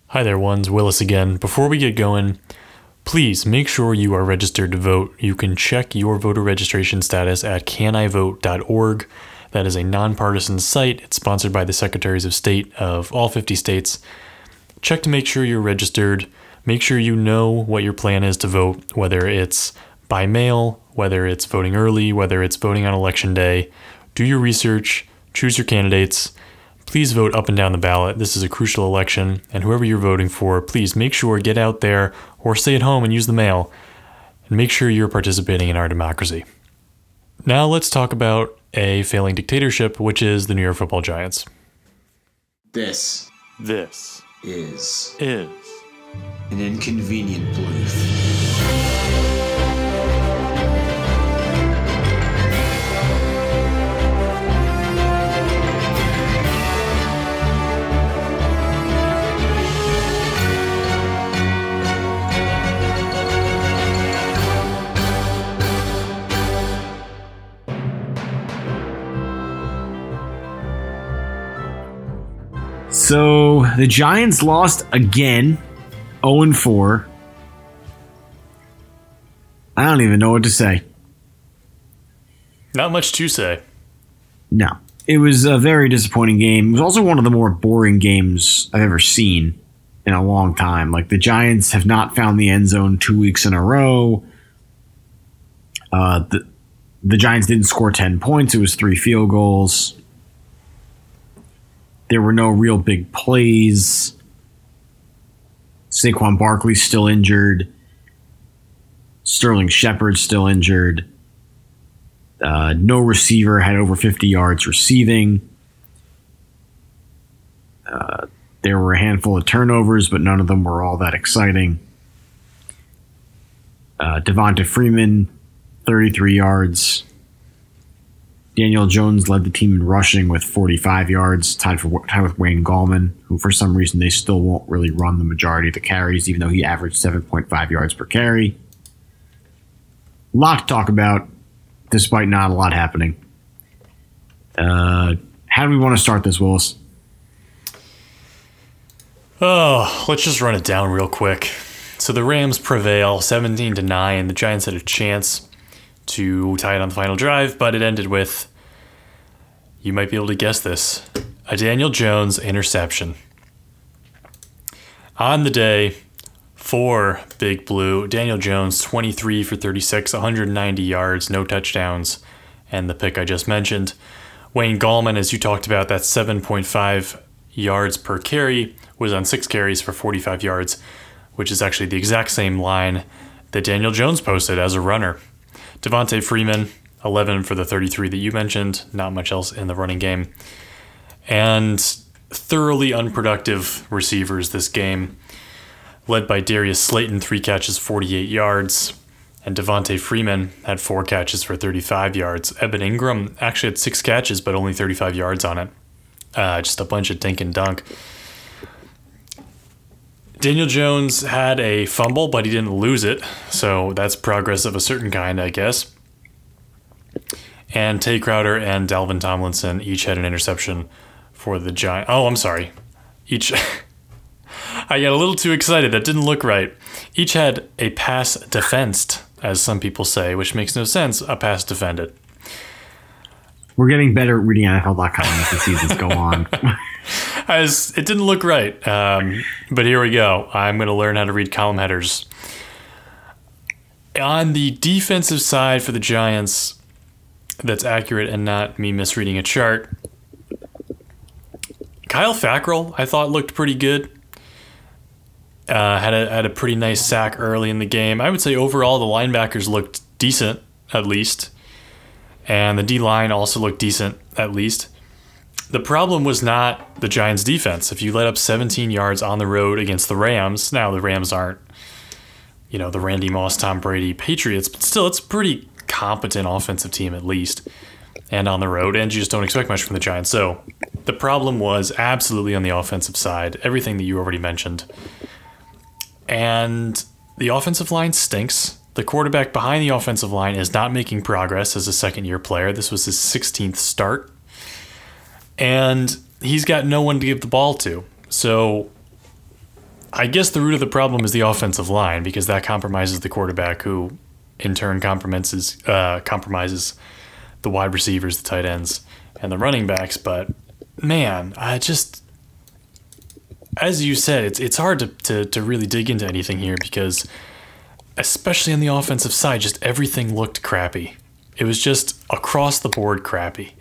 Hi there, ones. Willis again. Before we get going, please make sure you are registered to vote. You can check your voter registration status at canivote.org. That is a nonpartisan site. It's sponsored by the Secretaries of State of all 50 states. Check to make sure you're registered. Make sure you know what your plan is to vote, whether it's by mail, whether it's voting early, whether it's voting on election day. Do your research, choose your candidates. Please vote up and down the ballot. This is a crucial election, and whoever you're voting for, please make sure get out there or stay at home and use the mail, and make sure you're participating in our democracy. Now let's talk about a failing dictatorship, which is the New York Football Giants. This is an inconvenient bluth. So the Giants lost again, 0-4. I don't even know what to say. Not much to say. No. It was a very disappointing game. It was also one of the more boring games I've ever seen in a long time. Like, the Giants have not found the end zone 2 weeks in a row. The Giants didn't score 10 points. It was 3 field goals. There were no real big plays. Saquon Barkley's still injured. Sterling Shepard's still injured. No receiver had over 50 yards receiving. There were a handful of turnovers, but none of them were all that exciting. Devonta Freeman, 33 yards. Daniel Jones led the team in rushing with 45 yards, tied with Wayne Gallman, who for some reason they still won't really run the majority of the carries, even though he averaged 7.5 yards per carry. A lot to talk about, despite not a lot happening. How do we want to start this, Willis? Oh, let's just run it down real quick. So the Rams prevail 17-9. The Giants had a chance to tie it on the final drive, but it ended with, you might be able to guess this, a Daniel Jones interception. On the day for Big Blue, Daniel Jones, 23 for 36, 190 yards, no touchdowns, and the pick I just mentioned. Wayne Gallman, as you talked about, that's 7.5 yards per carry, was on 6 carries for 45 yards, which is actually the exact same line that Daniel Jones posted as a runner. Devonta Freeman, 11 for the 33 that you mentioned. Not much else in the running game. And thoroughly unproductive receivers this game, led by Darius Slayton, 3 catches, 48 yards. And Devonta Freeman had 4 catches for 35 yards. Evan Ingram actually had 6 catches, but only 35 yards on it. Just a bunch of dink and dunk. Daniel Jones had a fumble, but he didn't lose it, so that's progress of a certain kind, I guess. And Tay Crowder and Dalvin Tomlinson each had an interception for the Giants. Oh, I'm sorry. I got a little too excited. That didn't look right. Each had a pass defensed, as some people say, which makes no sense. A pass defended. We're getting better at reading NFL.com as the seasons go on. It didn't look right, but here we go. I'm going to learn how to read column headers. On the defensive side for the Giants, that's accurate and not me misreading a chart, Kyle Fackrell, I thought, looked pretty good. Had a pretty nice sack early in the game. I would say overall the linebackers looked decent, at least. And the D-line also looked decent, at least. The problem was not the Giants' defense. If you let up 17 yards on the road against the Rams, now the Rams aren't, the Randy Moss, Tom Brady Patriots, but still, it's a pretty competent offensive team at least, and on the road, and you just don't expect much from the Giants. So the problem was absolutely on the offensive side, everything that you already mentioned. And the offensive line stinks. The quarterback behind the offensive line is not making progress as a second-year player. This was his 16th start. And he's got no one to give the ball to. So I guess the root of the problem is the offensive line, because that compromises the quarterback, who in turn compromises the wide receivers, the tight ends, and the running backs. But man, I just, as you said, it's hard to really dig into anything here, because especially on the offensive side, just everything looked crappy. It was just across the board crappy.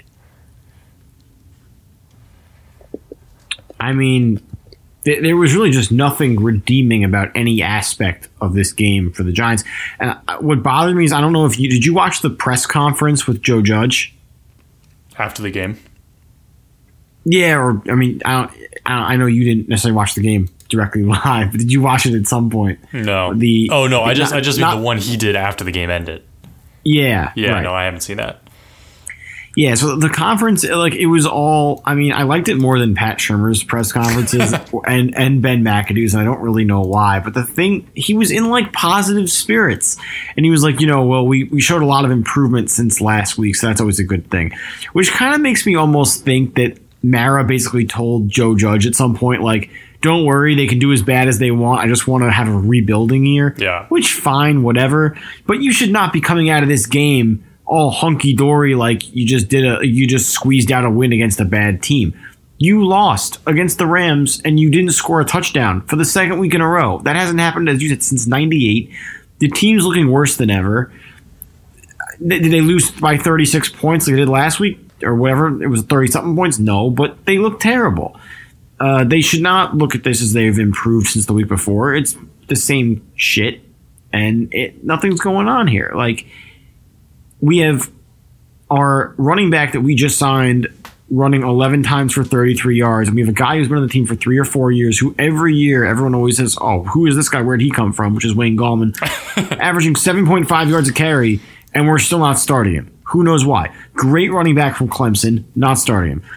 I mean, there was really just nothing redeeming about any aspect of this game for the Giants. And what bothered me is, I don't know if did you watch the press conference with Joe Judge After the game? Yeah, or I mean, I know you didn't necessarily watch the game directly live, but did you watch it at some point? No. I just mean the one he did after the game ended. Yeah. Yeah, right. No, I haven't seen that. Yeah, so the conference, like, it was all, I mean, I liked it more than Pat Shurmur's press conferences and Ben McAdoo's, and I don't really know why. But the thing, he was in, like, positive spirits. And he was like, well, we showed a lot of improvement since last week, so that's always a good thing. Which kind of makes me almost think that Mara basically told Joe Judge at some point, like, don't worry, they can do as bad as they want. I just want to have a rebuilding year. Yeah. Which, fine, whatever. But you should not be coming out of this game all hunky-dory like you just squeezed out a win against a bad team. You lost against the Rams, and you didn't score a touchdown for the second week in a row. That hasn't happened, as you said, since '98. The team's looking worse than ever. Did they lose by 36 points like they did last week? Or whatever, it was 30-something points? No, but they look terrible. They should not look at this as they've improved since the week before. It's the same shit, and nothing's going on here. Like, we have our running back that we just signed running 11 times for 33 yards, and we have a guy who's been on the team for 3 or 4 years who every year everyone always says, oh, who is this guy? Where'd he come from? Which is Wayne Gallman, averaging 7.5 yards a carry, and we're still not starting him. Who knows why? Great running back from Clemson, not starting him.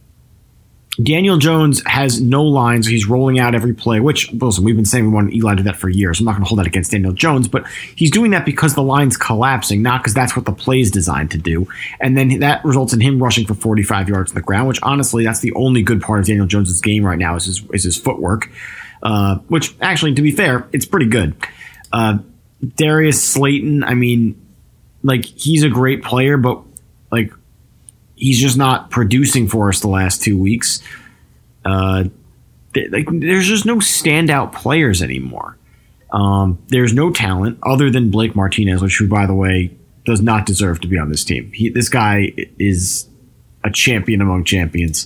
Daniel Jones has no lines. He's rolling out every play, which, listen, we've been saying we want Eli to do that for years. I'm not going to hold that against Daniel Jones, but he's doing that because the line's collapsing, not because that's what the play's designed to do. And then that results in him rushing for 45 yards on the ground, which, honestly, that's the only good part of Daniel Jones' game right now is his footwork, which, actually, to be fair, it's pretty good. Darius Slayton, I mean, like, he's a great player, but, like, he's just not producing for us the last 2 weeks. There's just no standout players anymore. There's no talent other than Blake Martinez, who, by the way, does not deserve to be on this team. This guy is a champion among champions.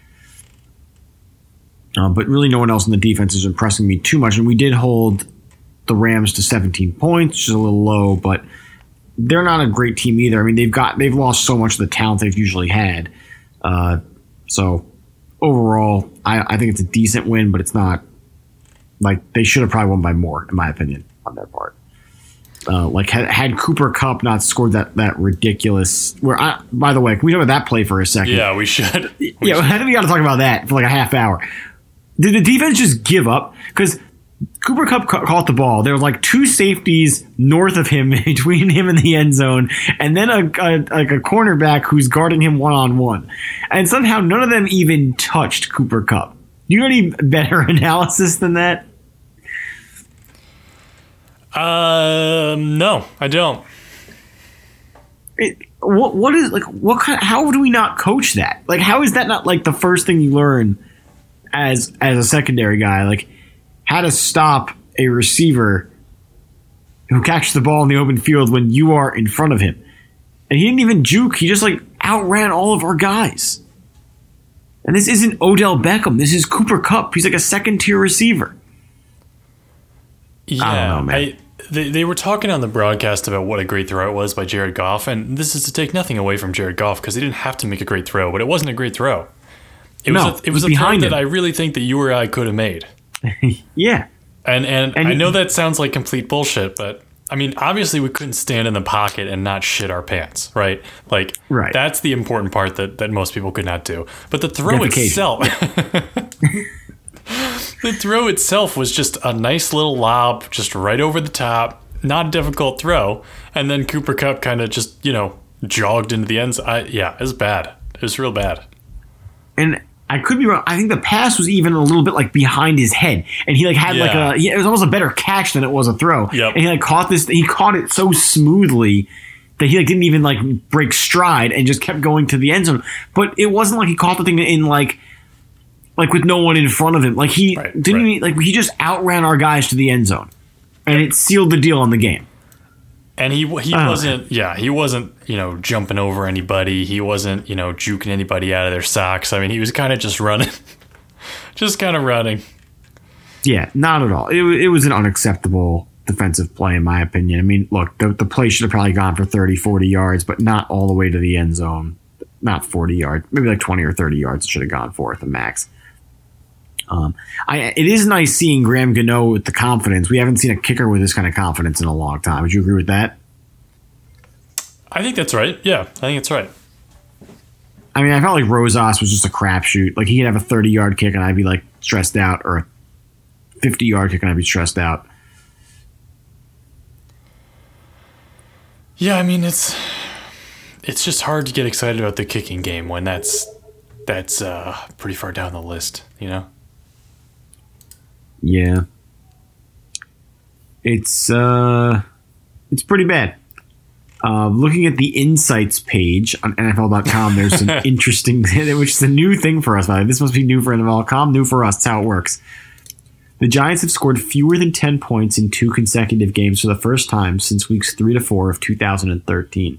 But really no one else in the defense is impressing me too much. And we did hold the Rams to 17 points, which is a little low, but they're not a great team either. I mean, they've lost so much of the talent they've usually had. So overall, I think it's a decent win, but it's not like they should have probably won by more, in my opinion, on their part. Like had Cooper Kupp not scored that ridiculous. By the way, can we talk about that play for a second? Yeah, we should. I think we got to talk about that for like a half hour. Did the defense just give up? Because Cooper Kupp caught the ball. There was like 2 safeties north of him, between him and the end zone, and then a cornerback who's guarding him one-on-one. And somehow none of them even touched Cooper Kupp. Do you know any better analysis than that? No, I don't. What is like? What kind? How do we not coach that? Like, how is that not like the first thing you learn as a secondary guy? Like, how to stop a receiver who catches the ball in the open field when you are in front of him. And he didn't even juke. He just like outran all of our guys. And this isn't Odell Beckham. This is Cooper Kupp. He's like a second-tier receiver. Yeah, I don't know, man. They were talking on the broadcast about what a great throw it was by Jared Goff, and this is to take nothing away from Jared Goff because he didn't have to make a great throw, but it wasn't a great throw. It was a throw that I really think that you or I could have made. Yeah. And I know that sounds like complete bullshit, but I mean, obviously we couldn't stand in the pocket and not shit our pants, right? Like, right. That's the important part that most people could not do. But the throw itself, the throw itself was just a nice little lob, just right over the top, not a difficult throw. And then Cooper Kupp kind of just, jogged into the end zone. It was bad. It was real bad. And I could be wrong. I think the pass was even a little bit like behind his head, and he like had it was almost a better catch than it was a throw. Yep. And he like caught it so smoothly that he like didn't even like break stride and just kept going to the end zone. But it wasn't like he caught the thing in like with no one in front of him. Like he he just outran our guys to the end zone, and it sealed the deal on the game. And he wasn't jumping over anybody. He wasn't juking anybody out of their socks. I mean, he was kind of just running, Yeah, not at all. It was an unacceptable defensive play in my opinion. I mean, look, the play should have probably gone for 30, 40 yards, but not all the way to the end zone. Not 40 yards, maybe like 20 or 30 yards it should have gone for at the max. It is nice seeing Graham Gano with the confidence. We haven't seen a kicker with this kind of confidence in a long time. Would you agree with that? I think that's right. Yeah, I think it's right. I mean, I felt like Rosas was just a crapshoot. Like he could have a 30-yard kick and I'd be like stressed out, or a 50-yard kick and I'd be stressed out. Yeah, I mean it's just hard to get excited about the kicking game when that's pretty far down the list, Yeah. It's pretty bad. Looking at the insights page on NFL.com, there's some interesting, which is a new thing for us. This must be new for NFL.com, new for us. That's how it works. The Giants have scored fewer than 10 points in 2 consecutive games for the first time since weeks 3 to 4 of 2013.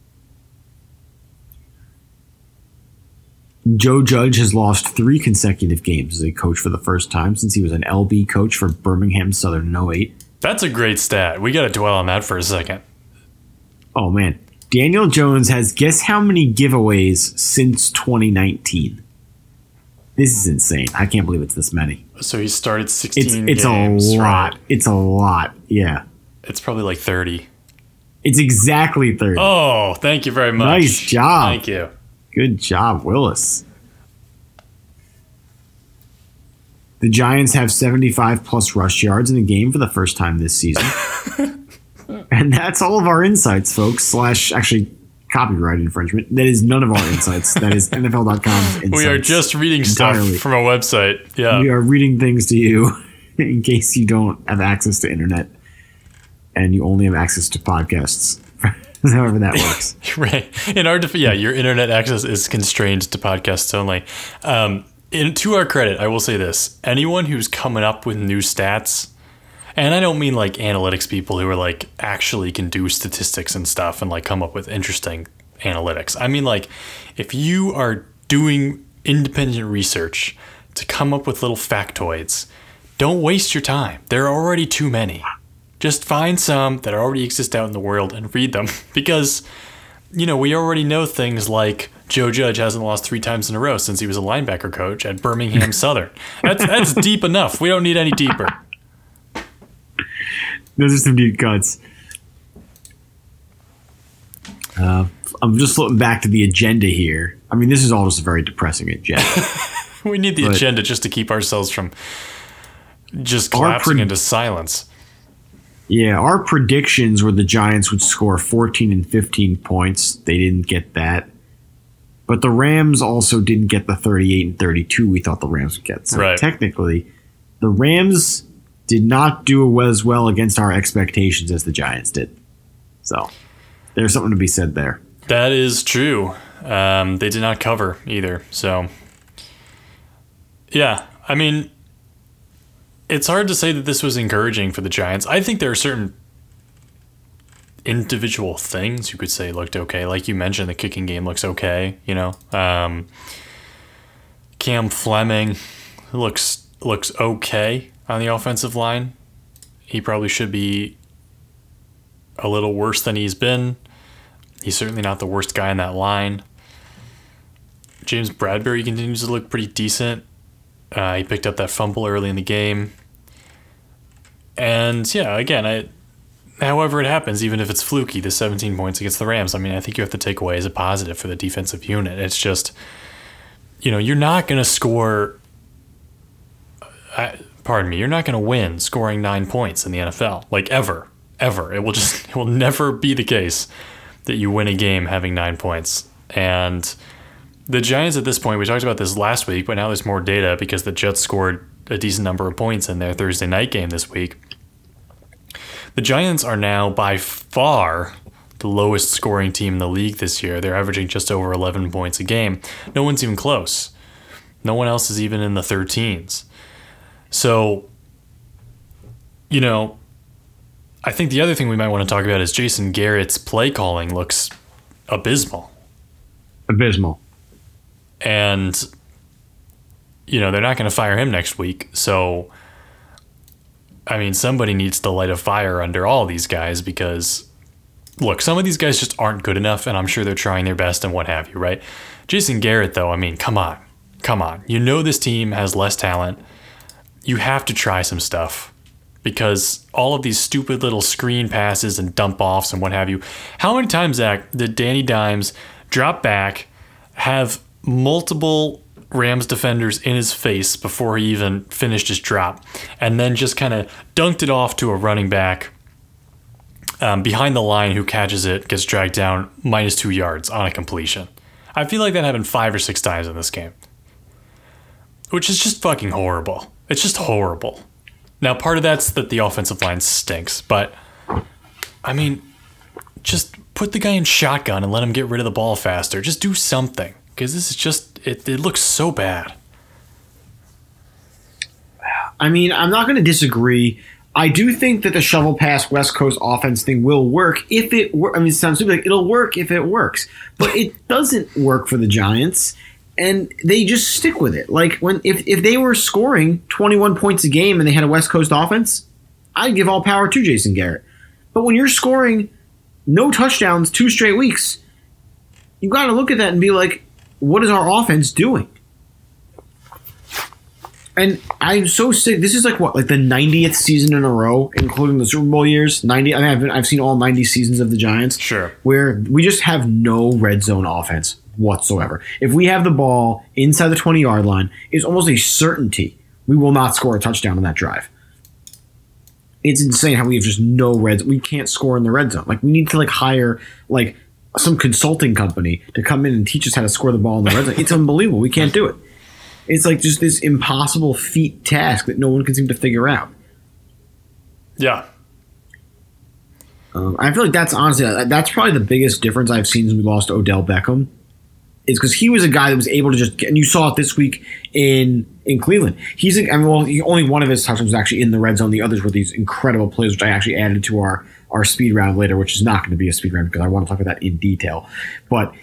Joe Judge has lost 3 consecutive games as a coach for the first time since he was an LB coach for Birmingham Southern in 08. That's a great stat. We got to dwell on that for a second. Oh, man. Daniel Jones has guess how many giveaways since 2019? This is insane. I can't believe it's this many. So he started 16 it's games. A lot. Right? It's a lot. Yeah. It's probably like 30. It's exactly 30. Oh, thank you very much. Nice job. Thank you. Good job, Willis. The Giants have 75 plus rush yards in a game for the first time this season. And that's all of our insights, folks. / actually copyright infringement. That is none of our insights. That is NFL.com's insights. We are just reading entirely. Stuff from a website. Yeah. We are reading things to you in case you don't have access to internet and you only have access to podcasts. However that works. Right. In our your internet access is constrained to podcasts only. To our credit, I will say this. Anyone who's coming up with new stats, and I don't mean like analytics people who are like actually can do statistics and stuff and like come up with interesting analytics. I mean like if you are doing independent research to come up with little factoids, don't waste your time. There are already too many. Just find some that already exist out in the world and read them because, we already know things like Joe Judge hasn't lost 3 times in a row since he was a linebacker coach at Birmingham Southern. That's deep enough. We don't need any deeper. Those are some deep cuts. I'm just looking back to the agenda here. I mean, this is all just a very depressing agenda. We need the agenda just to keep ourselves from just collapsing into silence. Yeah, our predictions were the Giants would score 14 and 15 points. They didn't get that. But the Rams also didn't get the 38 and 32 we thought the Rams would get. So technically, the Rams did not do as well against our expectations as the Giants did. So there's something to be said there. That is true. They did not cover either. So, yeah, I mean, it's hard to say that this was encouraging for the Giants. I think there are certain individual things you could say looked okay. Like you mentioned, the kicking game looks okay. Cam Fleming looks okay on the offensive line. He probably should be a little worse than he's been. He's certainly not the worst guy in that line. James Bradbury continues to look pretty decent. He picked up that fumble early in the game. And yeah, again, however it happens, even if it's fluky, the 17 points against the Rams, I mean, I think you have to take away as a positive for the defensive unit. It's just, you're not going to score, you're not going to win scoring 9 points in the NFL, like ever. It will never be the case that you win a game having 9 points. And The Giants at this point, we talked about this last week, but now there's more data because the Jets scored a decent number of points in their Thursday night game this week. The Giants are now by far the lowest scoring team in the league this year. They're averaging just over 11 points a game. No one's even close. No one else is even in the 13s. So, I think the other thing we might want to talk about is Jason Garrett's play calling looks abysmal. Abysmal. And, they're not going to fire him next week. So, somebody needs to light a fire under all these guys because, look, some of these guys just aren't good enough, and I'm sure they're trying their best and what have you, right? Jason Garrett, though, come on. This team has less talent. You have to try some stuff because all of these stupid little screen passes and dump offs and what have you. How many times, Zach, did Danny Dimes drop back, have multiple Rams defenders in his face before he even finished his drop, and then just kind of dunked it off to a running back behind the line who catches it, gets dragged down -2 yards on a completion? I feel like that happened 5 or 6 times in this game, which is just fucking horrible. It's just horrible. Now, part of that's that the offensive line stinks, but, just put the guy in shotgun and let him get rid of the ball faster. Just do something, because this is just, it looks so bad. I'm not going to disagree. I do think that the shovel pass West Coast offense thing will work if it works. It sounds stupid. Like, it'll work if it works, but it doesn't work for the Giants, and they just stick with it. Like, if they were scoring 21 points a game and they had a West Coast offense, I'd give all power to Jason Garrett. But when you're scoring no touchdowns 2 straight weeks, you got to look at that and be like, what is our offense doing? And I'm so sick. This is like the 90th season in a row, including the Super Bowl years. 90. I've seen all 90 seasons of the Giants. Sure. Where we just have no red zone offense whatsoever. If we have the ball inside the 20-yard line, it's almost a certainty we will not score a touchdown on that drive. It's insane how we have just no red zone. We can't score in the red zone. Like, we need to hire some consulting company to come in and teach us how to score the ball in the red zone. It's unbelievable. We can't do it. It's just this impossible feat task that no one can seem to figure out. Yeah. I feel like that's that's probably the biggest difference I've seen since we lost Odell Beckham. Is because he was a guy that was able to just – and you saw it this week in Cleveland. Only one of his touchdowns was actually in the red zone. The others were these incredible plays, which I actually added to our speed round later, which is not going to be a speed round because I want to talk about that in detail. But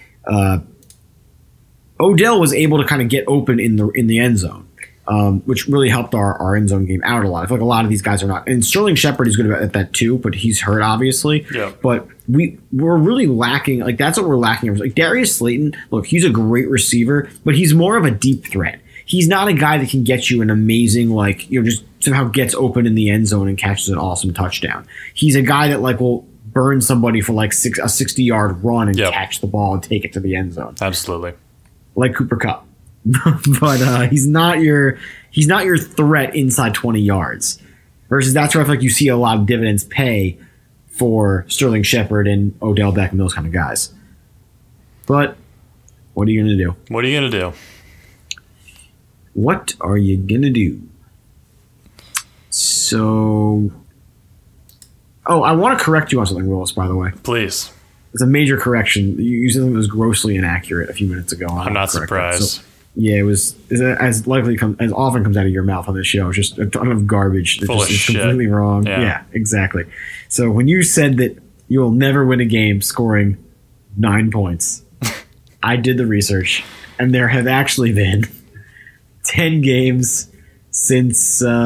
Odell was able to kind of get open in the end zone, which really helped our end zone game out a lot. I feel like a lot of these guys are not. And Sterling Shepard is good at that too, but he's hurt, obviously. Yeah. But we're really lacking. That's what we're lacking. Like Darius Slayton, look, he's a great receiver, but he's more of a deep threat. He's not a guy that can get you an amazing, just somehow gets open in the end zone and catches an awesome touchdown. He's a guy that will burn somebody for a 60-yard run and catch the ball and take it to the end zone. Absolutely. Like Cooper Kupp. But he's not your threat inside 20 yards. Versus that's where I feel like you see a lot of dividends pay for Sterling Shepard and Odell Beckham, those kind of guys. But what are you going to do? What are you going to do? What are you going to do? So, I want to correct you on something, Willis, by the way. Please. It's a major correction. You said something that was grossly inaccurate a few minutes ago. I'm not surprised. So, yeah, it was as often comes out of your mouth on this show. It's just a ton of garbage. Full of shit. Completely wrong. Yeah, exactly. So when you said that you will never win a game scoring 9 points, I did the research, and there have actually been 10 games since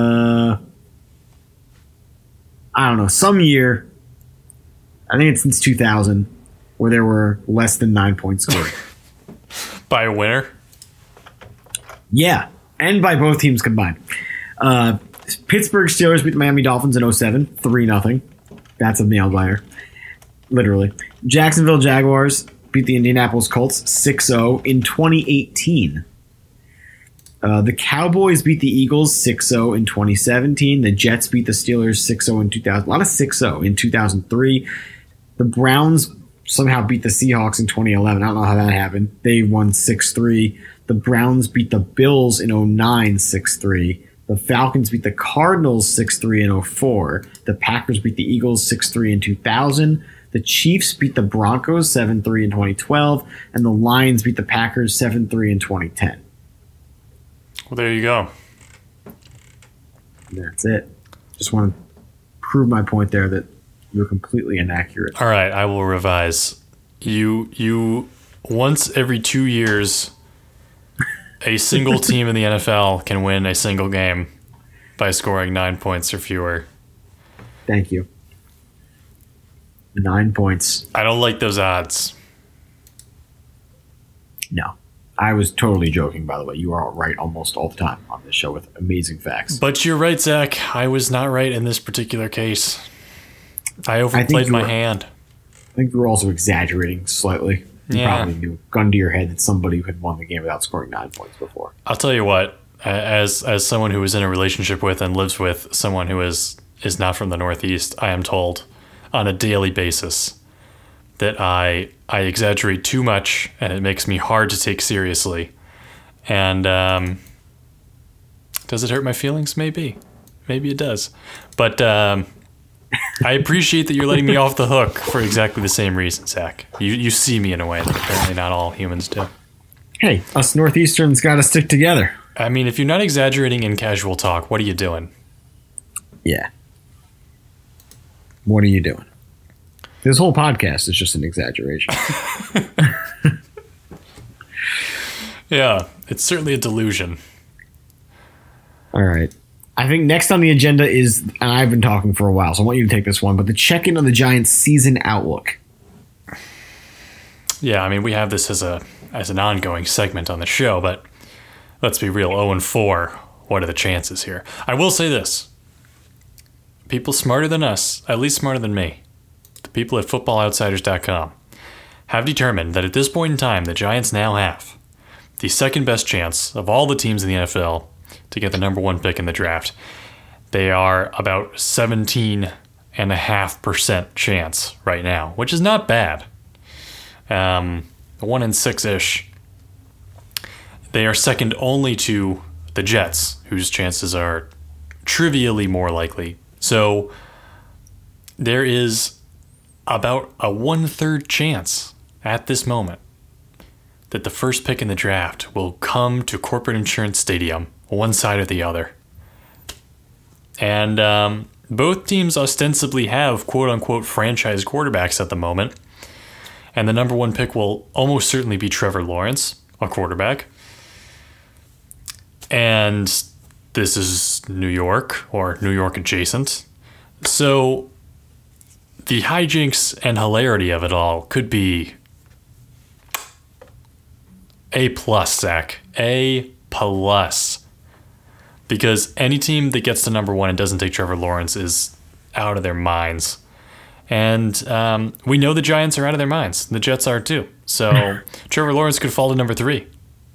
some year. I think it's since 2000 where there were less than 9 points scored. By a winner? Yeah, and by both teams combined. Pittsburgh Steelers beat the Miami Dolphins in 2007, 3-0. That's a nail biter, literally. Jacksonville Jaguars beat the Indianapolis Colts 6-0 in 2018. The Cowboys beat the Eagles 6-0 in 2017. The Jets beat the Steelers 6-0 in 2000. A lot of 6-0 in 2003. The Browns somehow beat the Seahawks in 2011. I don't know how that happened. They won 6-3. The Browns beat the Bills in 09 6-3. The Falcons beat the Cardinals 6-3 in 04. The Packers beat the Eagles 6-3 in 2000. The Chiefs beat the Broncos 7-3 in 2012. And the Lions beat the Packers 7-3 in 2010. Well, there you go. And that's it. Just want to prove my point there that you're completely inaccurate. All right, I will revise. You once every 2 years, a single team in the NFL can win a single game by scoring 9 points or fewer. Thank you. 9 points. I don't like those odds. No. I was totally joking, by the way. You are right almost all the time on this show with amazing facts. But you're right, Zach. I was not right in this particular case. I overplayed my hand. I think you were also exaggerating slightly. You probably knew, gun to your head, that somebody had won the game without scoring 9 points before. I'll tell you what, as someone who is in a relationship with and lives with someone who is not from the Northeast, I am told on a daily basis that I exaggerate too much, and it makes me hard to take seriously. And does it hurt my feelings? Maybe it does. But I appreciate that you're letting me off the hook for exactly the same reason, Zach. You see me in a way that apparently not all humans do. Hey, us Northeasterns got to stick together. I mean, if you're not exaggerating in casual talk, what are you doing? Yeah. What are you doing? This whole podcast is just an exaggeration. Yeah, it's certainly a delusion. All right. I think next on the agenda is, and I've been talking for a while, so I want you to take this one, but the check-in on the Giants' season outlook. Yeah, I mean, we have this as an ongoing segment on the show, but let's be real, 0-4, what are the chances here? I will say this. People smarter than us, at least smarter than me, the people at footballoutsiders.com, have determined that at this point in time, the Giants now have the second best chance of all the teams in the NFL to get the number one pick in the draft. They are about 17.5% chance right now, which is not bad. 1 in 6-ish. They are second only to the Jets, whose chances are trivially more likely. So there is about a 1/3 chance at this moment that the first pick in the draft will come to Corporate Insurance Stadium, one side or the other. And both teams ostensibly have quote-unquote franchise quarterbacks at the moment. And the number one pick will almost certainly be Trevor Lawrence, a quarterback. And this is New York, or New York adjacent. So the hijinks and hilarity of it all could be A+, Zach. A+. Because any team that gets to number one and doesn't take Trevor Lawrence is out of their minds. And we know the Giants are out of their minds. The Jets are too. So Trevor Lawrence could fall to number 3.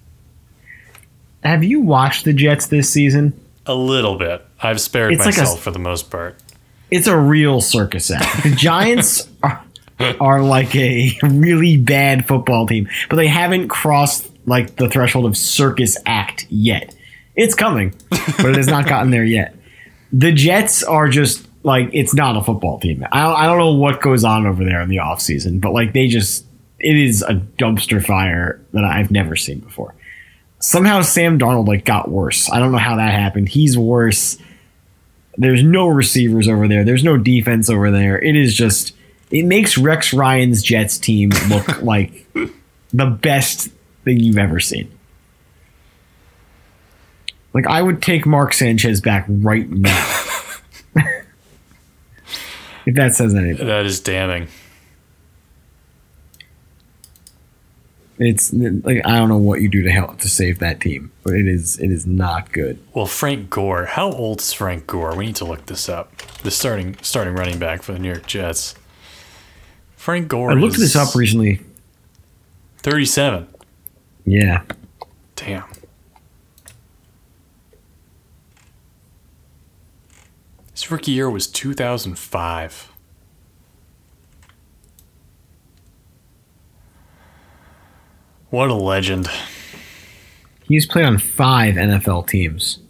Have you watched the Jets this season? A little bit. I've spared myself for the most part. It's a real circus act. The Giants are like a really bad football team, but they haven't crossed like the threshold of circus act yet. It's coming, but it has not gotten there yet. The Jets are just like, it's not a football team. I don't know what goes on over there in the offseason, but like it is a dumpster fire that I've never seen before. Somehow Sam Darnold like got worse. I don't know how that happened. He's worse. There's no receivers over there. There's no defense over there. It makes Rex Ryan's Jets team look like the best thing you've ever seen. Like, I would take Mark Sanchez back right now. If that says anything. That is damning. It's like, I don't know what you do to help to save that team, but it is not good. Well, Frank Gore. How old is Frank Gore? We need to look this up. The starting running back for the New York Jets. Frank Gore. I looked this up recently. 37. Yeah. Damn. His rookie year was 2005. What a legend. He's played on 5 NFL teams.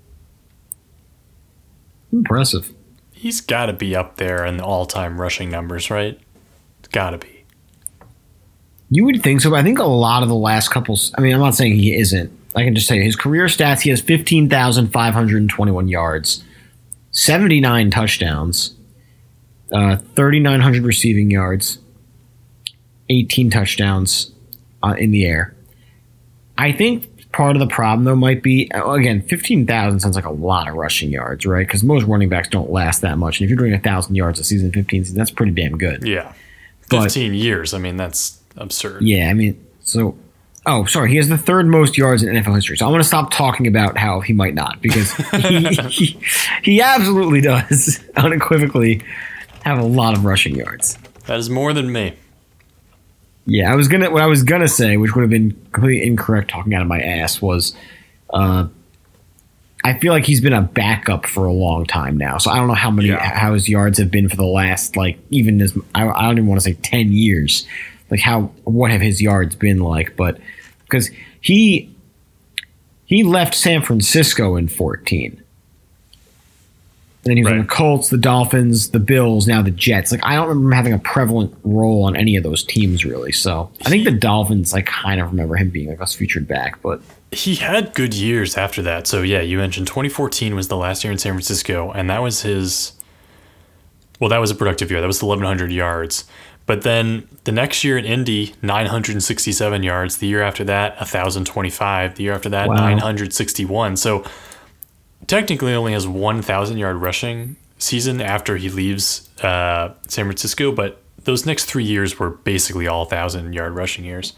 Impressive. He's got to be up there in the all-time rushing numbers, right? It's got to be. You would think so, but I think a lot of the last couples. I mean, I'm not saying he isn't. I can just tell you his career stats. He has 15,521 yards, 79 touchdowns, 3,900 receiving yards, 18 touchdowns in the air. I think part of the problem, though, might be, again, 15,000 sounds like a lot of rushing yards, right? Because most running backs don't last that much. And if you're doing 1,000 yards a season, 15 seasons, that's pretty damn good. Yeah. 15 years. I mean, that's absurd. Yeah, I mean, so... Oh, sorry. He has the 3rd most yards in NFL history. So I'm going to stop talking about how he might not, because he absolutely does unequivocally have a lot of rushing yards. That is more than me. Yeah, what I was gonna say, which would have been completely incorrect talking out of my ass, was I feel like he's been a backup for a long time now. So I don't know how his yards have been for the last, like, even as I don't even want to say 10 years. Like, what have his yards been like? But because he left San Francisco in 2014. And then he was on the Colts, the Dolphins, the Bills, now the Jets. Like, I don't remember him having a prevalent role on any of those teams, really. So I think the Dolphins, I kind of remember him being like a featured back, but he had good years after that. So yeah, you mentioned 2014 was the last year in San Francisco, and that was that was a productive year. That was 1,100 yards. But then the next year in Indy, 967 yards. The year after that, 1,025. The year after that, 961. So technically only has 1,000-yard rushing season after he leaves San Francisco, but those next 3 years were basically all 1,000-yard rushing years.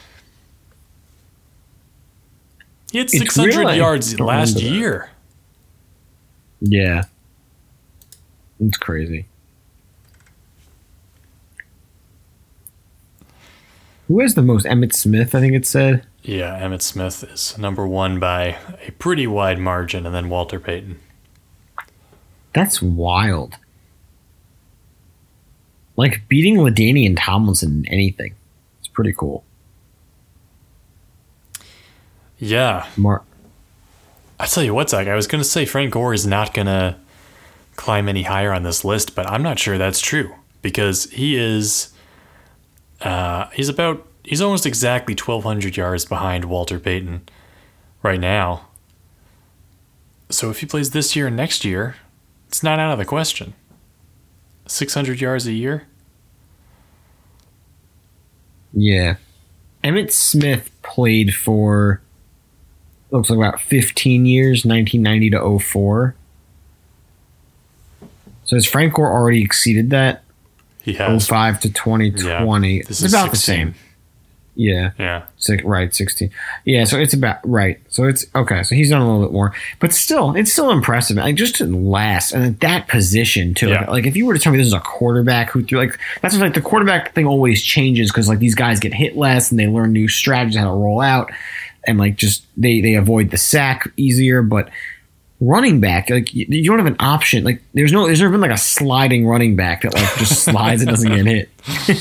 He had 600 yards last year. Yeah. It's crazy. Who has the most? Emmitt Smith, I think it said. Yeah, Emmitt Smith is number 1 by a pretty wide margin, and then Walter Payton. That's wild. Like, beating LaDainian Tomlinson in anything. It's pretty cool. Yeah. I tell you what, Zach, I was going to say Frank Gore is not going to climb any higher on this list, but I'm not sure that's true, because he is... he's almost exactly 1,200 yards behind Walter Payton right now. So if he plays this year and next year, it's not out of the question. 600 yards a year? Yeah. Emmitt Smith played for, looks like about 15 years, 1990 to 2004. So has Frank Gore already exceeded that? He has. 05 to 2020. Yeah, it's about 16. The same. Yeah. Yeah. 16. Yeah, so it's about right. So it's okay. So he's done a little bit more, but still, it's still impressive. Like, just to last and at that position too. Yeah. Like if you were to tell me this is a quarterback who threw, like, that's what, like, the quarterback thing always changes because, like, these guys get hit less and they learn new strategies how to roll out, and, like, just they avoid the sack easier. But running back, like, you don't have an option. Like, there's never been like a sliding running back that, like, just slides and doesn't get hit.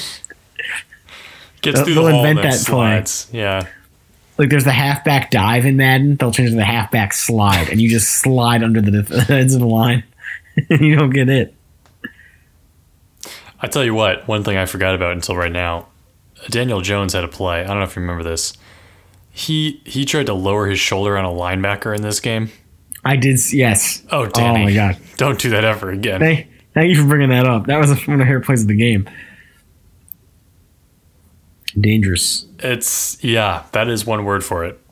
Gets through the wall and then slides. Yeah. Like, there's the halfback dive in Madden. They'll change it to the halfback slide, and you just slide under the ends of the line, and you don't get hit. I tell you what, one thing I forgot about until right now, Daniel Jones had a play. I don't know if you remember this. He tried to lower his shoulder on a linebacker in this game. I did, yes. Oh, Danny. Oh, my God. Don't do that ever again. Thank you for bringing that up. That was one of my favorite plays of the game. Dangerous. That is one word for it.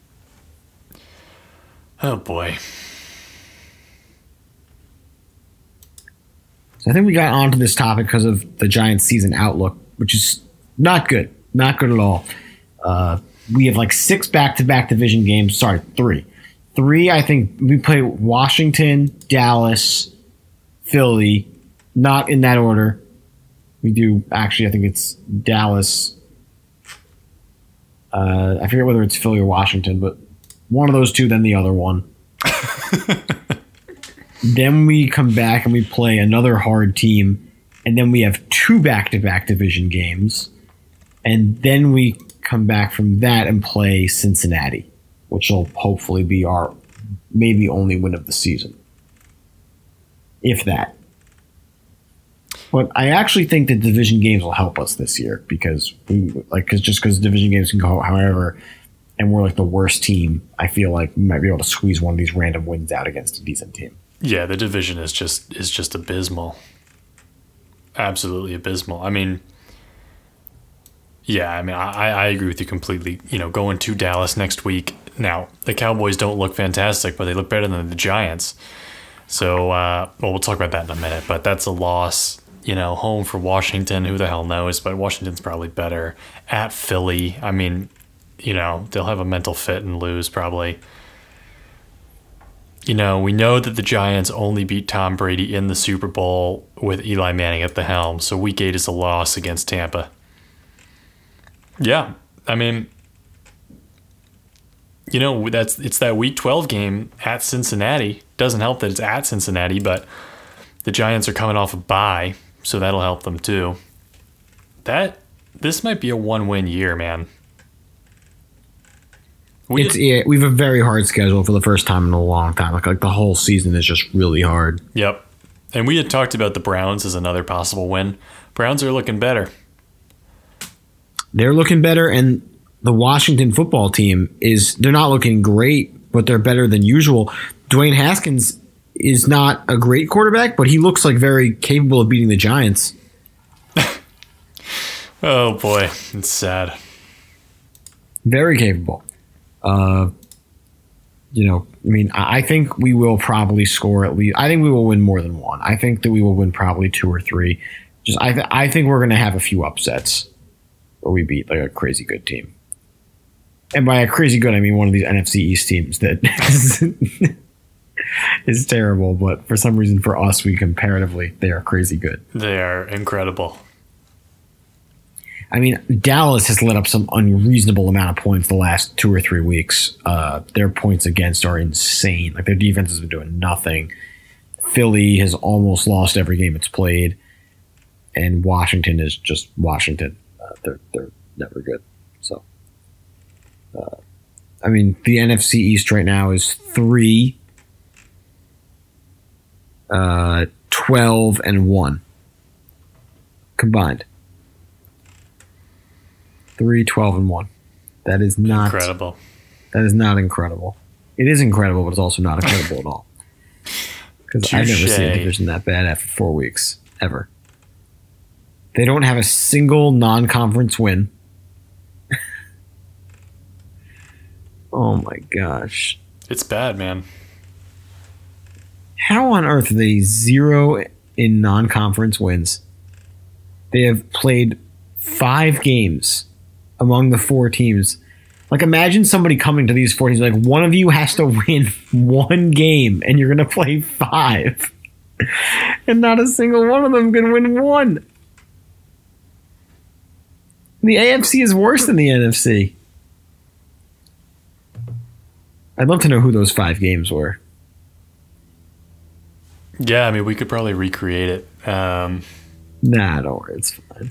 Oh, boy. So I think we got onto this topic because of the Giants' season outlook, which is not good. Not good at all. We have like 6 back-to-back division games. Sorry, 3. 3, I think we play Washington, Dallas, Philly. Not in that order. We do, actually, I think it's Dallas. I forget whether it's Philly or Washington, but one of those two, then the other one. Then we come back and we play another hard team, and then we have 2 back-to-back division games, and then we come back from that and play Cincinnati, which will hopefully be our maybe only win of the season. If that. But I actually think that division games will help us this year because division games can go however, and we're like the worst team. I feel like we might be able to squeeze one of these random wins out against a decent team. Yeah, the division is just abysmal. Absolutely abysmal. I mean, I agree with you completely. Going to Dallas next week. Now, the Cowboys don't look fantastic, but they look better than the Giants. So, we'll talk about that in a minute. But that's a loss. Home for Washington. Who the hell knows? But Washington's probably better. At Philly, I mean, they'll have a mental fit and lose probably. We know that the Giants only beat Tom Brady in the Super Bowl with Eli Manning at the helm. So Week 8 is a loss against Tampa. Yeah, I mean, it's that Week 12 game at Cincinnati. Doesn't help that it's at Cincinnati, but the Giants are coming off a bye, so that'll help them too. This might be a 1-win year, man. We have a very hard schedule for the first time in a long time. Like the whole season is just really hard. Yep. And we had talked about the Browns as another possible win. Browns are looking better. They're looking better, and the Washington football team they're not looking great, but they're better than usual. Dwayne Haskins is not a great quarterback, but he looks like very capable of beating the Giants. Oh boy, it's sad. Very capable. I think we will probably score at least. I think we will win more than one. I think that we will win probably 2 or 3. I think we're going to have a few upsets where we beat like a crazy good team. And by a crazy good, I mean one of these NFC East teams that is terrible. But for some reason, for us, they are crazy good. They are incredible. I mean, Dallas has let up some unreasonable amount of points the last 2 or 3 weeks. Their points against are insane. Like their defense has been doing nothing. Philly has almost lost every game it's played, and Washington is just Washington. They're never good. So, the NFC East right now is 3, 12, and 1 combined. 3, 12, and 1. That is not incredible. That is not incredible. It is incredible, but it's also not incredible at all. Because I've never seen a division that bad after 4 weeks, ever. They don't have a single non-conference win. Oh my gosh. It's bad, man. How on earth are they 0 in non-conference wins? They have played 5 games among the 4 teams. Like, imagine somebody coming to these 4 teams, like, one of you has to win 1 game, and you're going to play 5. And not a single one of them can win 1. The AFC is worse than the NFC. I'd love to know who those 5 games were. Yeah, I mean, we could probably recreate it. Nah, don't worry, it's fine.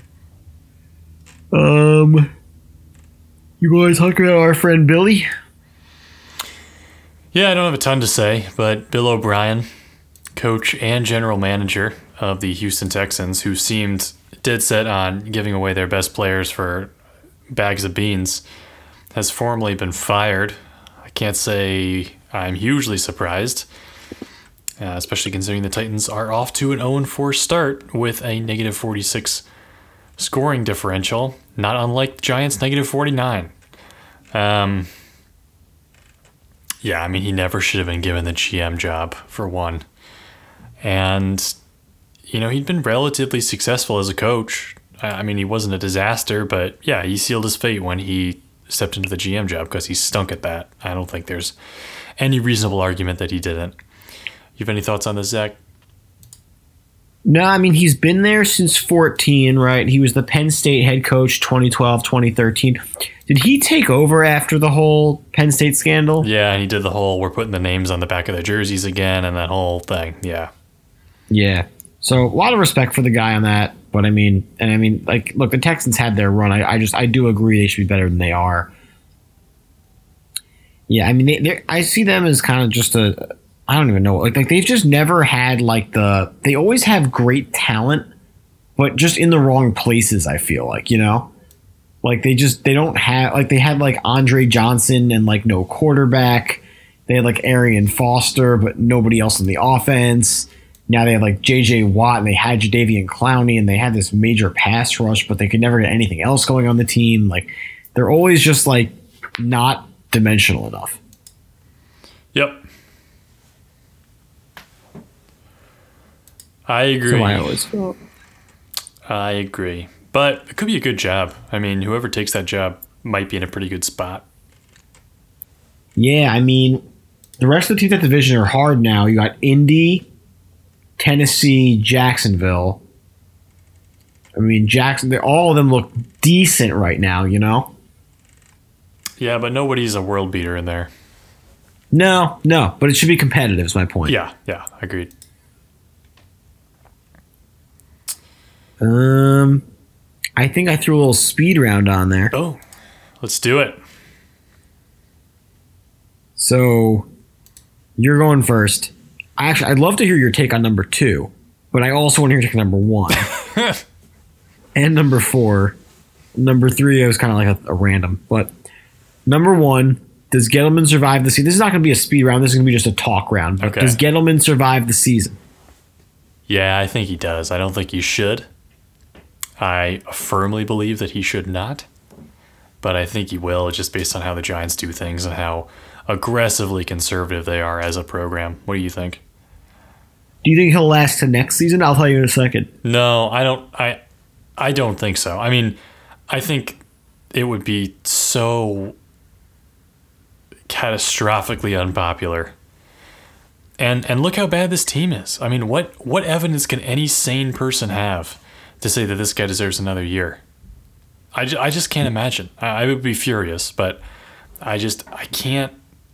You want to talk about our friend Billy? Yeah, I don't have a ton to say, but Bill O'Brien, coach and general manager of the Houston Texans, who seemed dead set on giving away their best players for bags of beans, has formally been fired. I can't say I'm hugely surprised, especially considering the Titans are off to an 0-4 start with a negative 46 scoring differential, not unlike the Giants' negative 49. Yeah, I mean, he never should have been given the GM job, for one. And, he'd been relatively successful as a coach. I mean, he wasn't a disaster, but yeah, he sealed his fate when he stepped into the GM job because he stunk at that. I don't think there's any reasonable argument that he didn't. You have any thoughts on this, Zach? No, I mean, he's been there since 2014, right? He was the Penn State head coach 2012, 2013. Did he take over after the whole Penn State scandal? Yeah, and he did the whole, we're putting the names on the back of their jerseys again, and that whole thing, yeah. Yeah. So a lot of respect for the guy on that. But I mean, like, look, the Texans had their run. I do agree they should be better than they are. Yeah, I mean, I see them as kind of just I don't even know. Like they've just never had like they always have great talent, but just in the wrong places. I feel like, like they don't have, like, they had like Andre Johnson and like no quarterback. They had like Arian Foster, but nobody else in the offense. Now they have like J.J. Watt and they had Jadeveon Clowney and they had this major pass rush, but they could never get anything else going on the team. Like they're always just like not dimensional enough. Yep. I agree. I agree. But it could be a good job. I mean, whoever takes that job might be in a pretty good spot. Yeah, I mean, the rest of the teams in that division are hard now. You got Indy, Tennessee, Jacksonville. I mean, all of them look decent right now, Yeah, but nobody's a world beater in there. No, but it should be competitive is my point. Yeah, agreed. I think I threw a little speed round on there. Oh, let's do it. So, you're going first. I'd love to hear your take on number 2, but I also want to hear your take on number 1. And number 4. Number 3, I was kind of like a random. But number 1, does Gettleman survive the season? This is not going to be a speed round. This is going to be just a talk round. Okay. Does Gettleman survive the season? Yeah, I think he does. I don't think he should. I firmly believe that he should not. But I think he will, just based on how the Giants do things and how aggressively conservative they are as a program. What do you think? Do you think he'll last to next season? I'll tell you in a second. No, I don't. I don't think so. I mean, I think it would be so catastrophically unpopular. And look how bad this team is. I mean, what evidence can any sane person have to say that this guy deserves another year? I just can't imagine. I would be furious, but I can't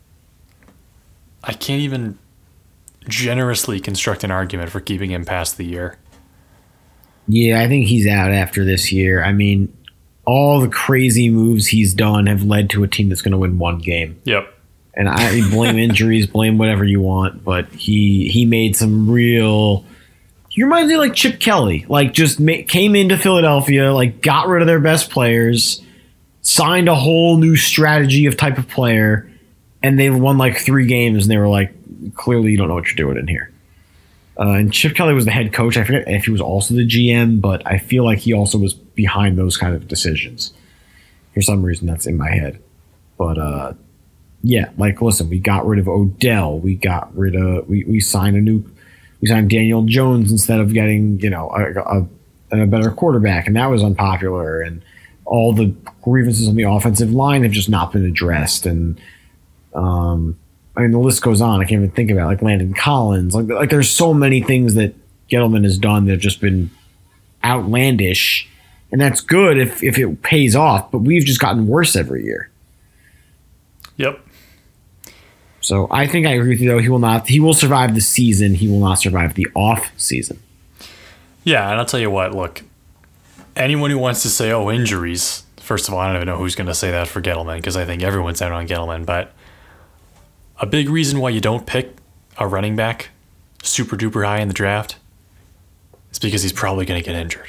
even generously construct an argument for keeping him past the year. Yeah, I think he's out after this year. I mean, all the crazy moves he's done have led to a team that's going to win one game. Yep. And I blame injuries, blame whatever you want, but he made some real. He reminds me of like Chip Kelly, like just came into Philadelphia, like got rid of their best players, signed a whole new strategy of type of player, and they won like 3 games, and they were like, clearly you don't know what you're doing in here. And Chip Kelly was the head coach. I forget if he was also the GM, but I feel like he also was behind those kind of decisions. For some reason, that's in my head. But yeah, like listen, we got rid of Odell. We got rid of we signed we signed Daniel Jones instead of getting a better quarterback, and that was unpopular. And all the grievances on the offensive line have just not been addressed. And I mean, the list goes on. I can't even think about it. Like Landon Collins. Like there's so many things that Gettleman has done that have just been outlandish, and that's good if it pays off. But we've just gotten worse every year. Yep. So I think I agree with you, though. He will not. He will survive the season. He will not survive the off season. Yeah, and I'll tell you what. Look, anyone who wants to say, "Oh, injuries." First of all, I don't even know who's going to say that for Gettleman, because I think everyone's out on Gettleman. But a big reason why you don't pick a running back super duper high in the draft is because he's probably going to get injured.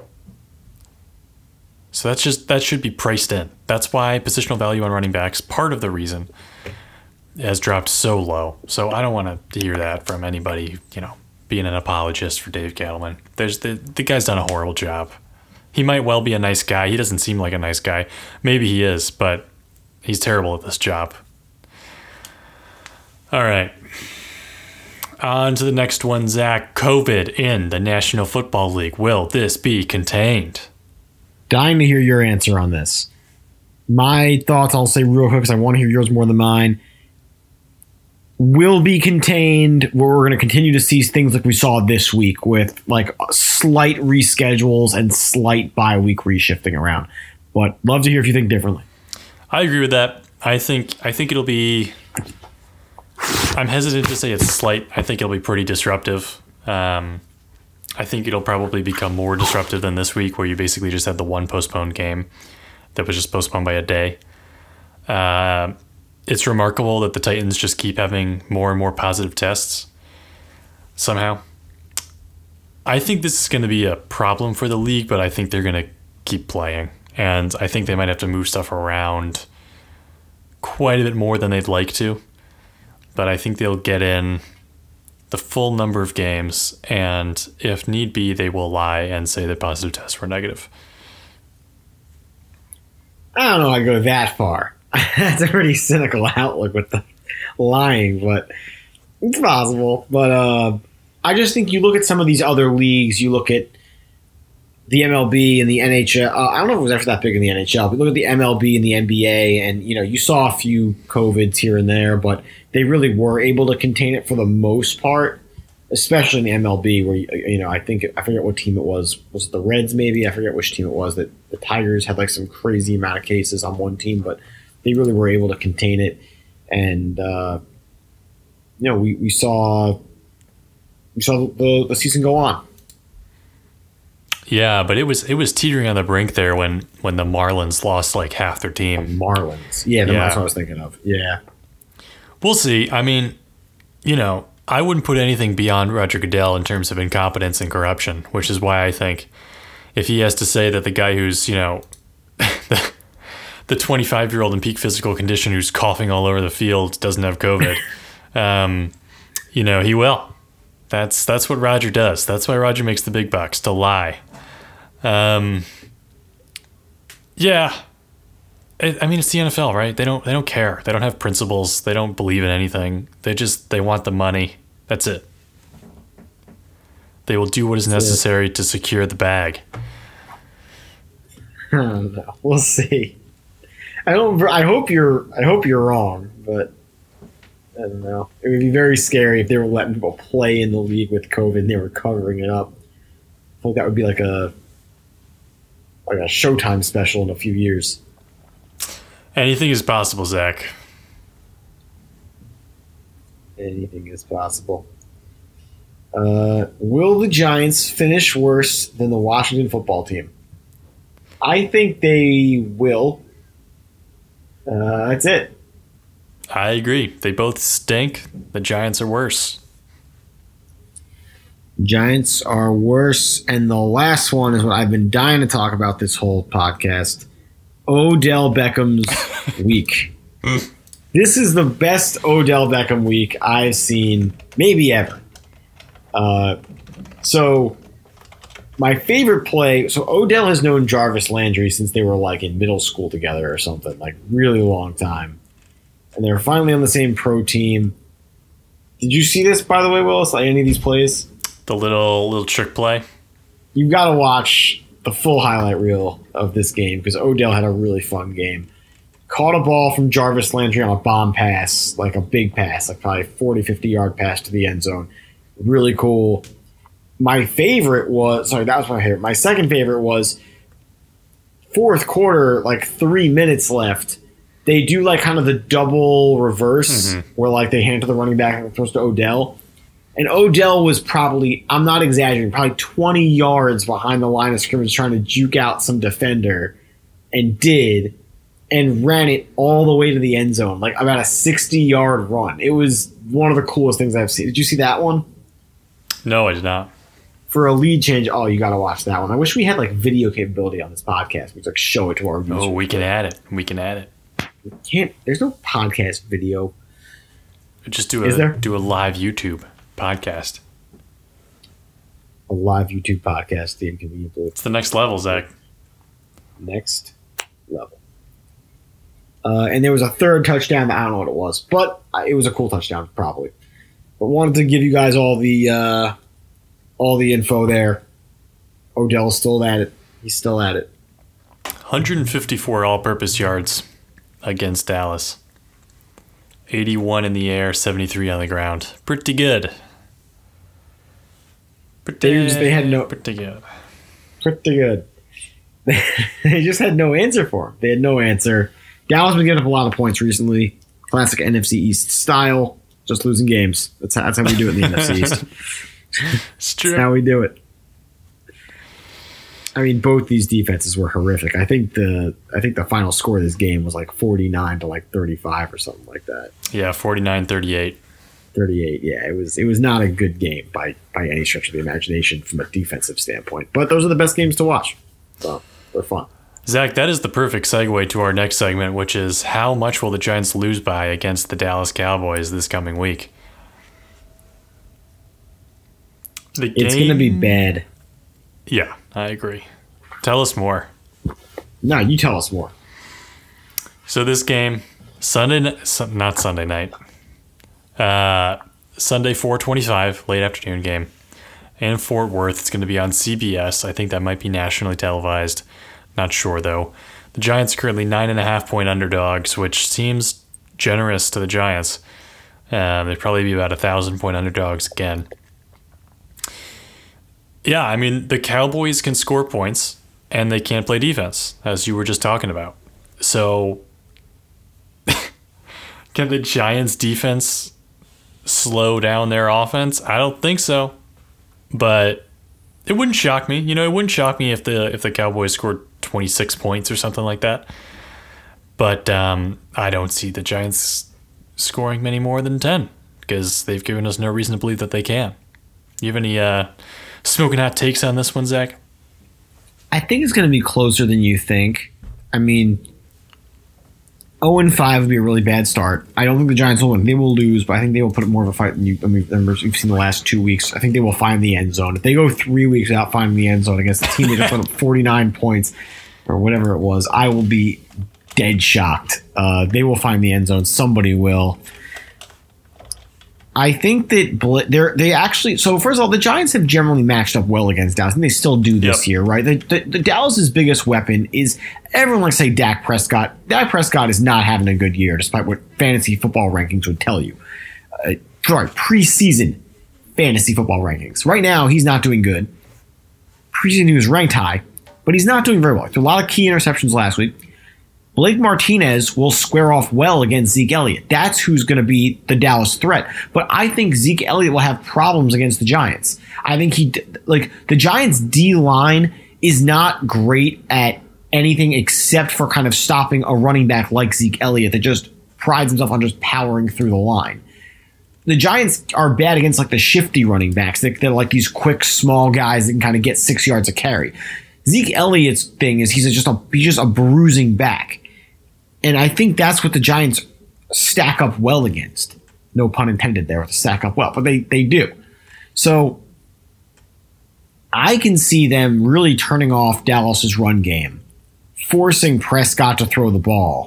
So that should be priced in. That's why positional value on running backs, part of the reason, has dropped so low. So I don't want to hear that from anybody, being an apologist for Dave Gettleman. The guy's done a horrible job. He might well be a nice guy. He doesn't seem like a nice guy. Maybe he is, but he's terrible at this job. All right. On to the next one, Zach. COVID in the National Football League. Will this be contained? Dying to hear your answer on this. My thoughts, I'll say real quick because I want to hear yours more than mine. Will be contained, where we're going to continue to see things like we saw this week with like slight reschedules and slight bye week reshifting around. But love to hear if you think differently. I agree with that. I think it'll be. I'm hesitant to say it's slight. I think it'll be pretty disruptive. I think it'll probably become more disruptive than this week, where you basically just had the one postponed game that was just postponed by a day. It's remarkable that the Titans just keep having more and more positive tests somehow. I think this is going to be a problem for the league, but I think they're going to keep playing. And I think they might have to move stuff around quite a bit more than they'd like to. But I think they'll get in the full number of games, and if need be, they will lie and say that positive tests were negative. I don't know if I go that far. That's a pretty cynical outlook with the lying, but it's possible. But I just think you look at some of these other leagues, you look at the MLB and the NHL. I don't know if it was ever that big in the NHL, but look at the MLB and the NBA, and you saw a few COVIDs here and there, but they really were able to contain it for the most part, especially in the MLB, where I forget what team it was. Was it the Reds? Maybe I forget which team it was. That the Tigers had like some crazy amount of cases on one team, but they really were able to contain it, and we saw the season go on. Yeah, but it was teetering on the brink there when the Marlins lost like half their team. Marlins. Yeah, that's what I was thinking of. Yeah. We'll see. I mean, I wouldn't put anything beyond Roger Goodell in terms of incompetence and corruption, which is why I think if he has to say that the guy who's, the 25-year-old in peak physical condition who's coughing all over the field doesn't have COVID, he will. That's what Roger does. That's why Roger makes the big bucks, to lie. Yeah. I mean, it's the NFL, right? They don't care. They don't have principles. They don't believe in anything. They want the money. That's it. They will do what is necessary to secure the bag. No, we'll see. I hope you're wrong, but I don't know. It would be very scary if they were letting people play in the league with COVID and they were covering it up. I think that would be like a Showtime special in a few years. Anything is possible, Zach. Anything is possible. Will the Giants finish worse than the Washington football team? I think they will. That's it. I agree. They both stink. The Giants are worse. Giants are worse. And the last one is what I've been dying to talk about this whole podcast. Odell Beckham's week. This is the best Odell Beckham week I've seen maybe ever. So my favorite play, so Odell has known Jarvis Landry since they were like in middle school together or something, like really long time. And they were finally on the same pro team. Did you see this, by the way, Willis? Like any of these plays? The little trick play? You've got to watch the full highlight reel of this game because Odell had a really fun game. Caught a ball from Jarvis Landry on a bomb pass, like a big pass, like probably 40, 50-yard pass to the end zone. Really cool. My favorite was, that was my favorite. My second favorite was fourth quarter, like 3 minutes left. They do like kind of the double reverse where like they hand to the running back and it throws to Odell. And Odell was probably, I'm not exaggerating, probably 20 yards behind the line of scrimmage trying to juke out some defender and ran it all the way to the end zone, like about a 60-yard run. It was one of the coolest things I've seen. Did you see that one? No, I did not. For a lead change, you got to watch that one. I wish we had like video capability on this podcast. We could like show it to our viewers. Oh, we can add it. We can't. There's no podcast video. Just do a live YouTube podcast. A live YouTube podcast, The Inconvenient Blue. It's the next level, Zach. Next level. And there was a third touchdown that I don't know what it was, but it was a cool touchdown, probably. But wanted to give you guys all the info there. Odell's still at it. He's still at it. 154 all-purpose yards against Dallas. 81 in the air, 73 on the ground. Pretty good. Pretty good. They just had no answer for him. They had no answer. Dallas has been giving up a lot of points recently. Classic NFC East style. Just losing games. That's how we do it in the NFC East. It's true. That's how we do it. I mean, both these defenses were horrific. I think the final score of this game was like 49 to like 35 or something like that. Yeah, 49-38. 38. Yeah, it was not a good game by any stretch of the imagination from a defensive standpoint. But those are the best games to watch. So they're fun. Zach, that is the perfect segue to our next segment, which is how much will the Giants lose by against the Dallas Cowboys this coming week? It's going to be bad. Yeah, I agree. Tell us more. No, you tell us more. So this game, Sunday 4:25, late afternoon game in Fort Worth. It's going to be on CBS. I think that might be nationally televised. Not sure, though. The Giants are currently 9.5-point underdogs, which seems generous to the Giants. They'd probably be about 1,000-point underdogs again. Yeah, I mean, the Cowboys can score points, and they can't play defense, as you were just talking about. So, can the Giants' defense slow down their offense? I don't think so, but it wouldn't shock me. You know, it wouldn't shock me if the Cowboys scored 26 points or something like that. But I don't see the Giants scoring many more than 10 because they've given us no reason to believe that they can. You have any smoking hot takes on this one, Zach? I think it's going to be closer than you think. I mean, 0-5 would be a really bad start. I don't think the Giants will win. They will lose, but I think they will put up more of a fight than you've seen the last 2 weeks. I think they will find the end zone. If they go 3 weeks without finding the end zone against a team that just put up 49 points or whatever it was, I will be dead shocked. They will find the end zone. Somebody will. I think that they actually. So first of all, the Giants have generally matched up well against Dallas, and they still do this year, right? The Dallas's biggest weapon is everyone likes to say Dak Prescott. Dak Prescott is not having a good year, despite what fantasy football rankings would tell you. Preseason fantasy football rankings. Right now, he's not doing good. Preseason, he was ranked high, but he's not doing very well. There were a lot of key interceptions last week. Blake Martinez will square off well against Zeke Elliott. That's who's going to be the Dallas threat. But I think Zeke Elliott will have problems against the Giants. I think the Giants' D-line is not great at anything except for kind of stopping a running back like Zeke Elliott that just prides himself on just powering through the line. The Giants are bad against like the shifty running backs. They're like these quick, small guys that can kind of get 6 yards a carry. Zeke Elliott's thing is he's just a bruising back. And I think that's what the Giants stack up well against. No pun intended there with stack up well, but they do. So I can see them really turning off Dallas's run game, forcing Prescott to throw the ball.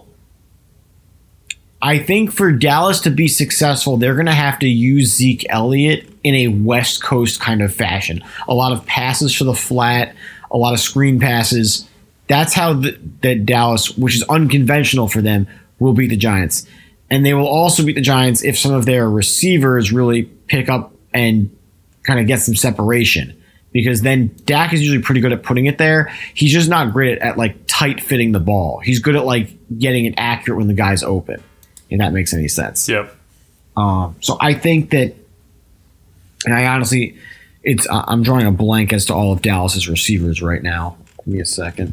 I think for Dallas to be successful, they're going to have to use Zeke Elliott in a West Coast kind of fashion. A lot of passes for the flat, a lot of screen passes. That's how that Dallas, which is unconventional for them, will beat the Giants. And they will also beat the Giants if some of their receivers really pick up and kind of get some separation. Because then Dak is usually pretty good at putting it there. He's just not great at like tight fitting the ball. He's good at like getting it accurate when the guy's open. If that makes any sense. Yep. So I think that, and I honestly, I'm drawing a blank as to all of Dallas's receivers right now. Give me a second.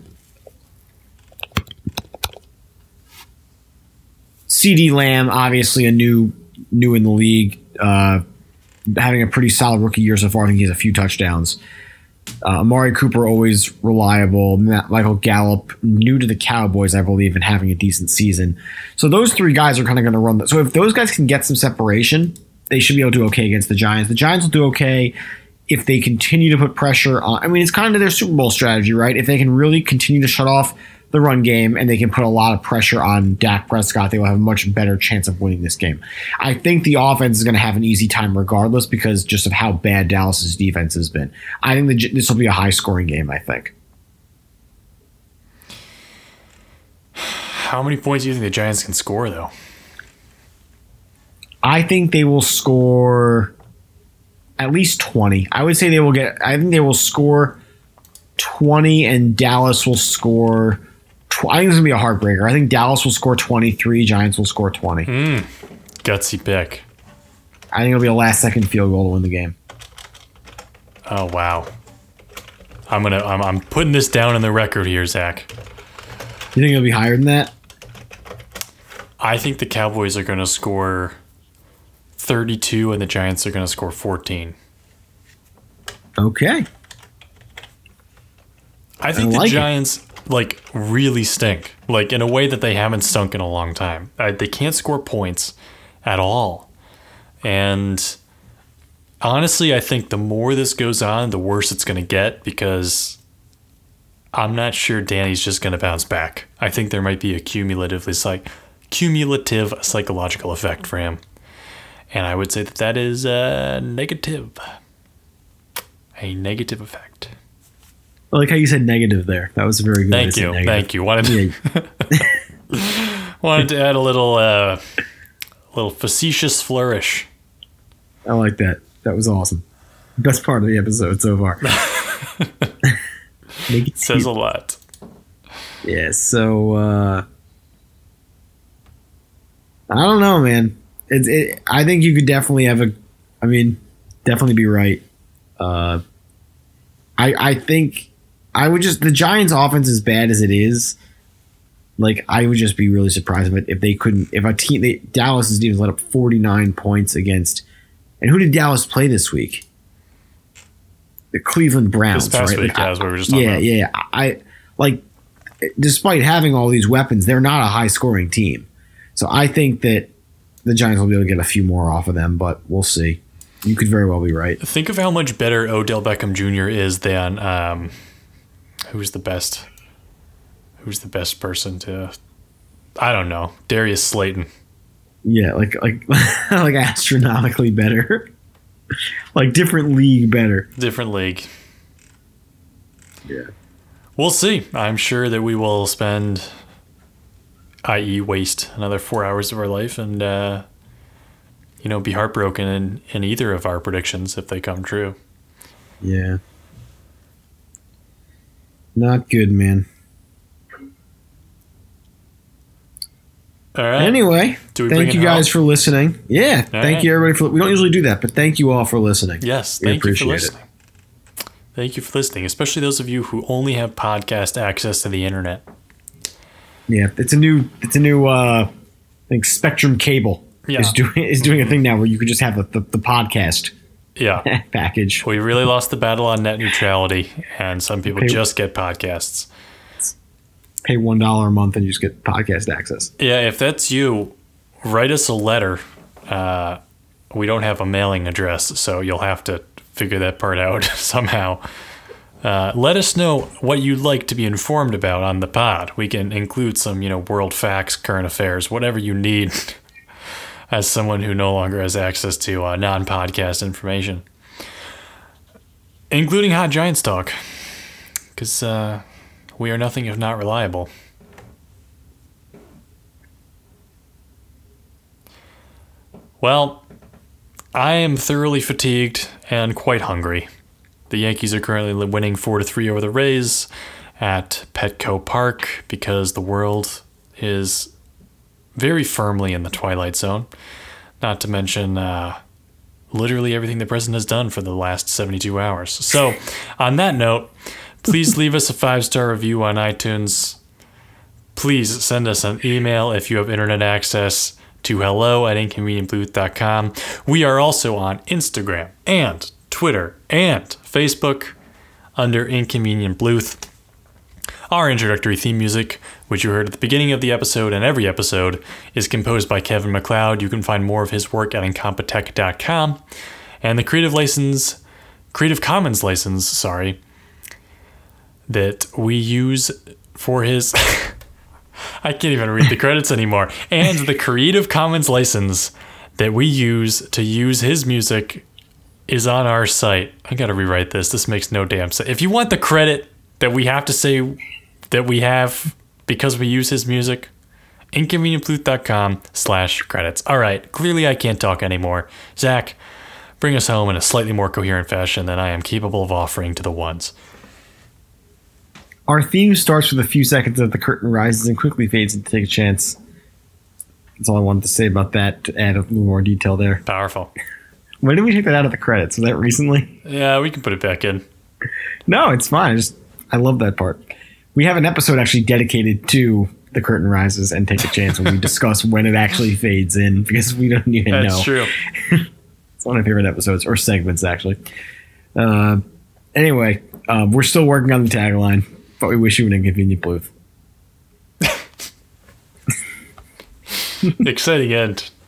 CeeDee Lamb, obviously a new in the league, having a pretty solid rookie year so far. I think he has a few touchdowns. Amari Cooper, always reliable. Michael Gallup, new to the Cowboys, I believe, and having a decent season. So those three guys are kind of going to run that. So if those guys can get some separation, they should be able to do okay against the Giants. The Giants will do okay if they continue to put pressure on. I mean, it's kind of their Super Bowl strategy, right? If they can really continue to shut off the run game and they can put a lot of pressure on Dak Prescott, they will have a much better chance of winning this game. I think the offense is going to have an easy time regardless because just of how bad Dallas's defense has been. I think this will be a high-scoring game, I think. How many points do you think the Giants can score, though? I think they will score at least 20. I think they will score 20 and Dallas will score. I think this is going to be a heartbreaker. I think Dallas will score 23. Giants will score 20. Gutsy pick. I think it'll be a last-second field goal to win the game. Oh, wow. I'm putting this down in the record here, Zach. You think it'll be higher than that? I think the Cowboys are going to score 32 and the Giants are going to score 14. Okay. I think the Giants really stink, in a way that they haven't stunk in a long time. They can't score points at all. And honestly, I think the more this goes on, the worse it's going to get, because I'm not sure Danny's just going to bounce back. I think there might be a cumulative psychological effect for him. And I would say that is negative. A negative effect. I like how you said negative there. That was very good. Thank you. Wanted to add a little facetious flourish. I like that. That was awesome. Best part of the episode so far. It says a lot. Yeah, so I don't know, man. I think you could definitely definitely be right. I think I would just, the Giants' offense, as bad as it is, I would just be really surprised if they couldn't, if a team, Dallas' team let up 49 points against, and who did Dallas play this week? The Cleveland Browns, this past right? week, as we were just talking about. Yeah. Despite having all these weapons, they're not a high-scoring team. So I think that the Giants will be able to get a few more off of them, but we'll see. You could very well be right. Think of how much better Odell Beckham Jr. is than who's the best person to, I don't know, Darius Slayton. Yeah, like astronomically better. Different league better. Different league. Yeah. We'll see. I'm sure that we will spend, i.e. waste another 4 hours of our life and be heartbroken in either of our predictions if they come true. Yeah. Not good, man. All right. Anyway, thank you guys for listening. Yeah, thank you everybody for. We don't usually do that, but thank you all for listening. Yes, thank you for listening. Thank you for listening, especially those of you who only have podcast access to the internet. Yeah, it's a new. I think Spectrum Cable is doing a thing now where you can just have the podcast. Yeah. Package. We really lost the battle on net neutrality, and some people just get podcasts. Pay $1 a month and you just get podcast access. Yeah, if that's you, write us a letter. We don't have a mailing address, so you'll have to figure that part out somehow. Let us know what you'd like to be informed about on the pod. We can include some, world facts, current affairs, whatever you need as someone who no longer has access to non-podcast information, including Hot Giants talk, because we are nothing if not reliable. Well, I am thoroughly fatigued and quite hungry. The Yankees are currently winning 4-3 over the Rays at Petco Park because the world is very firmly in the twilight zone. Not to mention literally everything the president has done for the last 72 hours. So, on that note, please leave us a 5-star review on iTunes. Please send us an email if you have internet access to hello@inconvenientbluth.com. We are also on Instagram and Twitter and Facebook under Inconvenient Bluth. Our introductory theme music, which you heard at the beginning of the episode and every episode, is composed by Kevin MacLeod. You can find more of his work at incompetech.com. And the Creative Commons license, that we use for his... I can't even read the credits anymore. And the Creative Commons license that we use to use his music is on our site. I gotta rewrite this. This makes no damn sense. If you want the credit that we have to say that we have because we use his music, inconvenientbluth.com/credits. All right, clearly I can't talk anymore. Zach, bring us home in a slightly more coherent fashion than I am capable of offering to the ones. Our theme starts with a few seconds as the curtain rises and quickly fades into Take a Chance. That's all I wanted to say about that, to add a little more detail there. Powerful. When did we take that out of the credits? Was that recently? Yeah, we can put it back in. No, it's fine. I love that part. We have an episode actually dedicated to the curtain rises and take a chance when we discuss when it actually fades in because we don't even know. That's true. It's one of my favorite episodes or segments actually. Anyway, we're still working on the tagline, but we wish you an inconvenient bluth. Exciting end